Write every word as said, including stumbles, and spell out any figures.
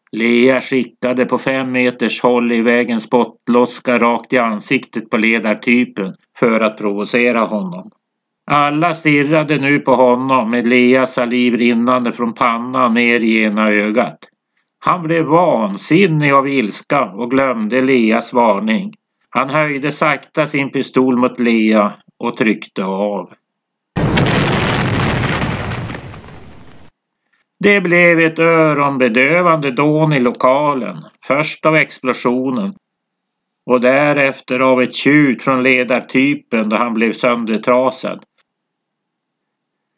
Lea skickade på fem meters håll iväg en spottloska rakt i ansiktet på ledartypen för att provocera honom. Alla stirrade nu på honom med Leas saliv rinnande från pannan ner i ena ögat. Han blev vansinnig av ilska och glömde Leas varning. Han höjde sakta sin pistol mot Lea och tryckte av. Det blev ett öronbedövande dån i lokalen, först av explosionen och därefter av ett tjut från ledartypen då han blev söndertrasad.